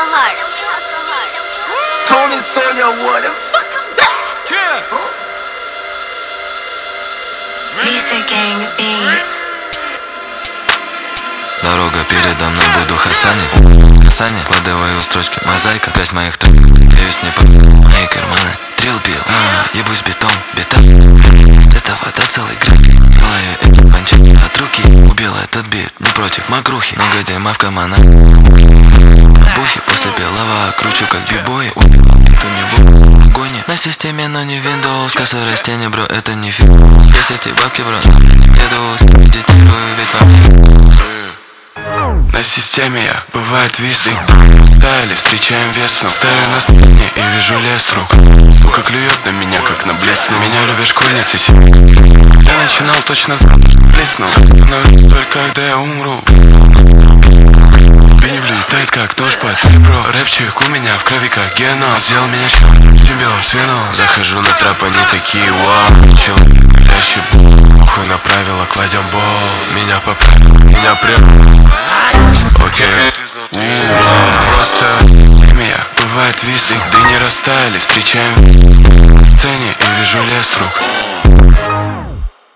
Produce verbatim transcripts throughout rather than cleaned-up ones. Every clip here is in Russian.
hard. Tony Sawyer, what the fuck is that? Yeah. Lisa Gang Beats. Дорога передо мной, буду хасанить. Касание, вкладываю строчки, мозаика. Грязь моих труб, девять не под мои карманы. Трил бил, а, ебусь бетон, бетон. Это вода, целый график. Делаю эти панчи от руки. Убил этот бит, напротив макрухи. Негодяй, мавка, мана. Бухи после белого, кручу как бибой. Бит у него в погоне. На системе, но не Windows. Косое растение, бро, это не фильм. Здесь эти бабки, бро, еду, медитирую, ведь во мне. На системе я, бывает висну. Стали, встречаем весну. Стою на сцене и вижу лес рук. Сука клюет на меня, как на блесну. Меня любят школьницы. Я начинал, точно знал, блеснул. Становлюсь только, когда я умру. Ты не влетает, как дождь под ребро. Рэпчик у меня в крови, как геном. Сделал меня симбиоз, веном. Захожу на трэп, они такие, вау. Человек, горящий бол. Ухо на правила, кладем бол. Меня поправил, меня прям. Окей, просто меня бывает висну. Ты не расстались, встречаем в сцене и вижу лес рук.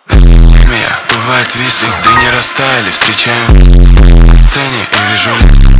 Меня бывает висну. Ты не расстались, встречаем в сцене и вижу лес рук.